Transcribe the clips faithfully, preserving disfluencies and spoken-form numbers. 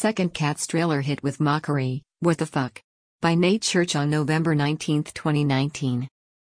second Cats trailer hit with mockery, What the Fuck? By Nate Church on November nineteenth, twenty nineteen.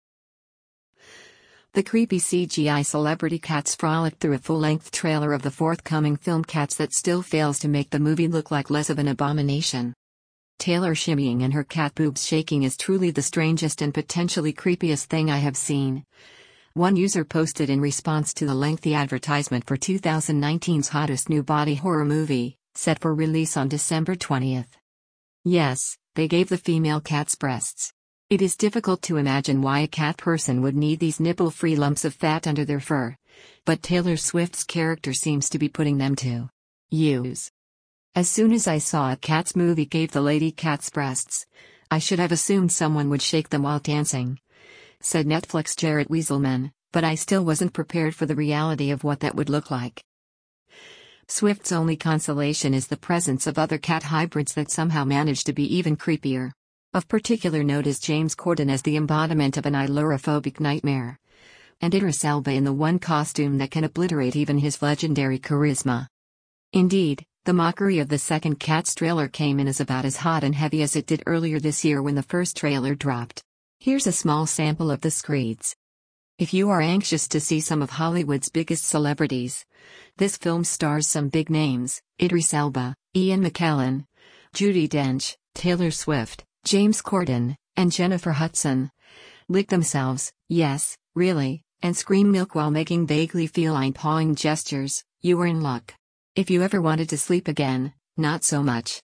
The creepy C G I celebrity cats frolicked through a full-length trailer of the forthcoming film Cats that still fails to make the movie look like less of an abomination. Taylor shimmying and her cat boobs shaking is truly the strangest and potentially creepiest thing I have seen. One user posted in response to the lengthy advertisement for two thousand nineteen's hottest new body horror movie, set for release on December twentieth. Yes, they gave the female cats breasts. It is difficult to imagine why a cat person would need these nipple-free lumps of fat under their fur. But Taylor Swift's character seems to be putting them to use. As soon as I saw a Cats movie gave the lady cats breasts, I should have assumed someone would shake them while dancing, said Netflix Jarrett Wieselman, but I still wasn't prepared for the reality of what that would look like. Swift's only consolation is the presence of other cat hybrids that somehow manage to be even creepier. Of particular note is James Corden as the embodiment of an ailurophobic nightmare, and Idris Elba in the one costume that can obliterate even his legendary charisma. Indeed, the mockery of the second Cats trailer came in as about as hot and heavy as it did earlier this year when the first trailer dropped. Here's a small sample of the screeds. If you are anxious to see some of Hollywood's biggest celebrities, this film stars some big names: Idris Elba, Ian McKellen, Judi Dench, Taylor Swift, James Corden, and Jennifer Hudson. Lick themselves, yes, really, and scream milk while making vaguely feline pawing gestures. You were in luck. If you ever wanted to sleep again, not so much.